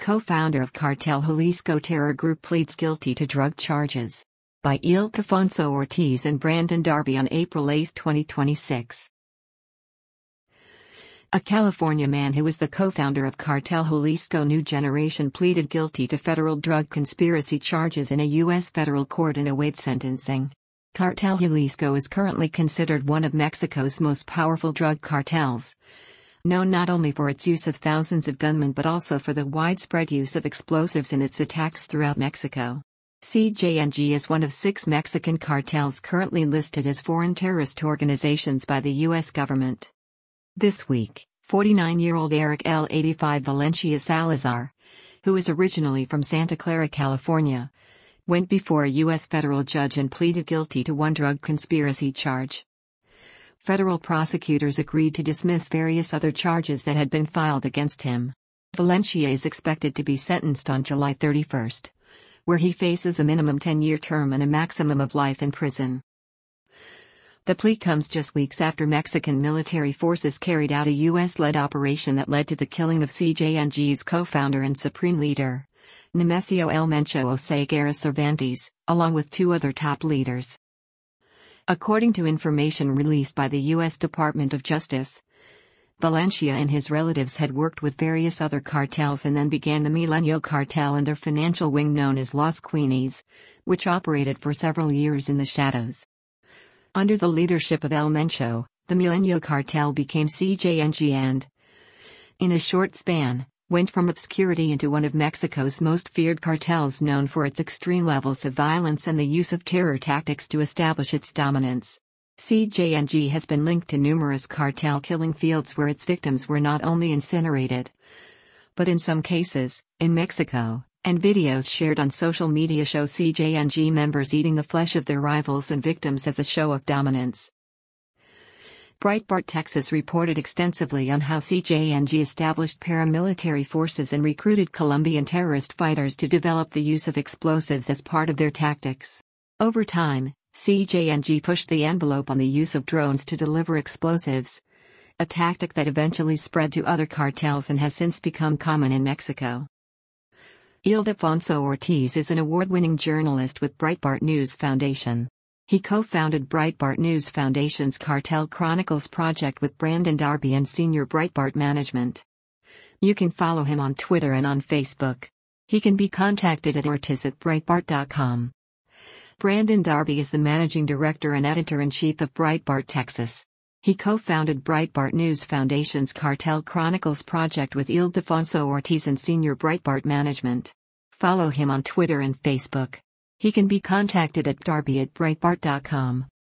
co-founder of Cartel Jalisco terror group pleads guilty to drug charges. By Ildefonso Ortiz and Brandon Darby on April 8, 2026. A California man who was the co-founder of Cartel Jalisco New Generation pleaded guilty to federal drug conspiracy charges in a U.S. federal court and awaits sentencing. Cartel Jalisco is currently considered one of Mexico's most powerful drug cartels, known not only for its use of thousands of gunmen but also for the widespread use of explosives in its attacks throughout Mexico. CJNG is one of 6 Mexican cartels currently listed as foreign terrorist organizations by the U.S. government. This week, 49-year-old Eric L. 85 Valencia Salazar, who is originally from Santa Clara, California, went before a U.S. federal judge and pleaded guilty to one drug conspiracy charge. Federal prosecutors agreed to dismiss various other charges that had been filed against him. Valencia is expected to be sentenced on July 31, where he faces a minimum 10-year term and a maximum of life in prison. The plea comes just weeks after Mexican military forces carried out a U.S.-led operation that led to the killing of CJNG's co-founder and supreme leader, Nemesio El Mencho Oseguera Cervantes, along with 2 other top leaders. According to information released by the U.S. Department of Justice, Valencia and his relatives had worked with various other cartels and then began the Milenio cartel and their financial wing known as Los Queenies, which operated for several years in the shadows. Under the leadership of El Mencho, the Milenio cartel became CJNG and, in a short span, went from obscurity into one of Mexico's most feared cartels, known for its extreme levels of violence and the use of terror tactics to establish its dominance. CJNG has been linked to numerous cartel killing fields where its victims were not only incinerated, but in some cases, in Mexico, and videos shared on social media show CJNG members eating the flesh of their rivals and victims as a show of dominance. Breitbart Texas reported extensively on how CJNG established paramilitary forces and recruited Colombian terrorist fighters to develop the use of explosives as part of their tactics. Over time, CJNG pushed the envelope on the use of drones to deliver explosives, a tactic that eventually spread to other cartels and has since become common in Mexico. Ildefonso Ortiz is an award-winning journalist with Breitbart News Foundation. He co-founded Breitbart News Foundation's Cartel Chronicles project with Brandon Darby and senior Breitbart management. You can follow him on Twitter and on Facebook. He can be contacted at ortiz@breitbart.com. Brandon Darby is the managing director and editor-in-chief of Breitbart Texas. He co-founded Breitbart News Foundation's Cartel Chronicles project with Ildefonso Ortiz and senior Breitbart management. Follow him on Twitter and Facebook. He can be contacted at darby@breitbart.com.